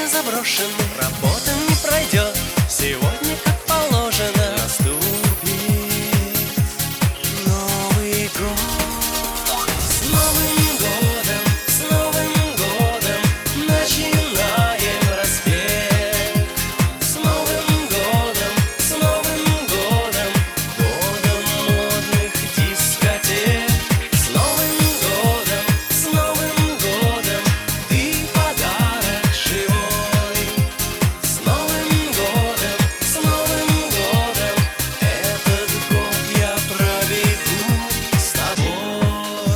заброшен, работа не пройдет. Сегодня, как положено, наступит Новый год. С Новым годом, с Новым годом начинаем распев. С Новым годом, с Новым годом, годом модных дискотек. С Новым годом, с Новым годом, ты подарок живой. С Новым годом, этот год я пробегу с тобой.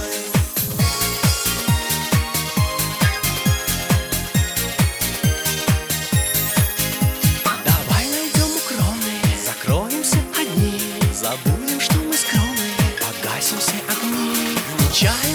Давай найдем укромные, закроемся одни, забудем, что мы скромные, погасим все огни. Нечаянно